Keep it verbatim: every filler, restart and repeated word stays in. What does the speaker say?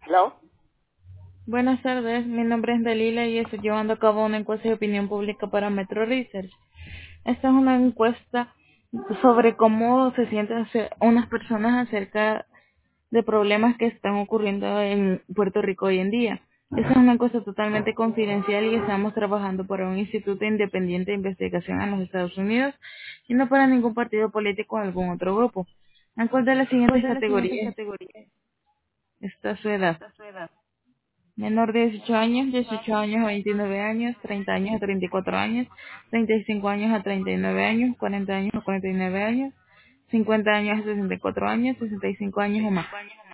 ¿Hello? Buenas tardes, mi nombre es Dalila y estoy llevando a cabo una encuesta de opinión pública para Metro Research. Esta es una encuesta sobre cómo se sienten ace- unas personas acerca de problemas que están ocurriendo en Puerto Rico hoy en día. Esta es una encuesta totalmente confidencial y estamos trabajando para un instituto independiente de investigación en los Estados Unidos y no para ningún partido político o algún otro grupo. ¿En cuál de las ¿Cuál siguientes de las siguientes categorías categorías está su edad? está su edad? Menor de dieciocho años, dieciocho años a veintinueve años, treinta años a treinta y cuatro años, treinta y cinco años a treinta y nueve años, cuarenta años a cuarenta y nueve años, cincuenta años a sesenta y cuatro años, sesenta y cinco años o más.